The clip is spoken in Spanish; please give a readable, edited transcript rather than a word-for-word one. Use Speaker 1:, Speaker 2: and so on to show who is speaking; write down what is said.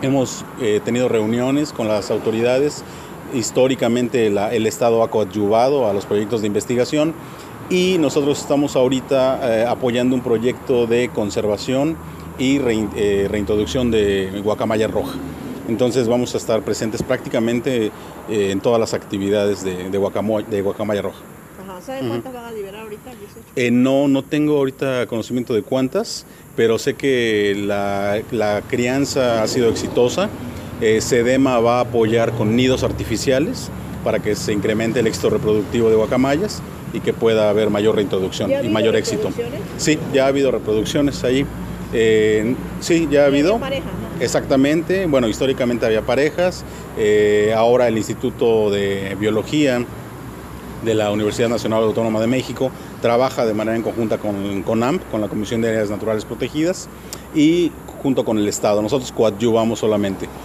Speaker 1: Hemos tenido reuniones con las autoridades. Históricamente el Estado ha coadyuvado a los proyectos de investigación y nosotros estamos ahorita apoyando un proyecto de conservación y reintroducción de guacamaya roja. Entonces vamos a estar presentes prácticamente en todas las actividades de guacamaya roja.
Speaker 2: Ajá, ¿sabe cuántas van a liberar ahorita?
Speaker 1: No tengo ahorita conocimiento de cuántas, pero sé que la crianza ha sido exitosa. SEDEMA va a apoyar con nidos artificiales para que se incremente el éxito reproductivo de guacamayas y que pueda haber mayor reintroducción y mayor éxito. Sí, ya ha habido reproducciones ahí. Sí, ya ha habido.
Speaker 2: Parejas, ¿no?
Speaker 1: Exactamente. Bueno, históricamente había parejas. Ahora el Instituto de Biología de la Universidad Nacional Autónoma de México trabaja de manera en conjunta con CONAMP, con la Comisión de Áreas Naturales Protegidas, y junto con el Estado. Nosotros coadyuvamos solamente.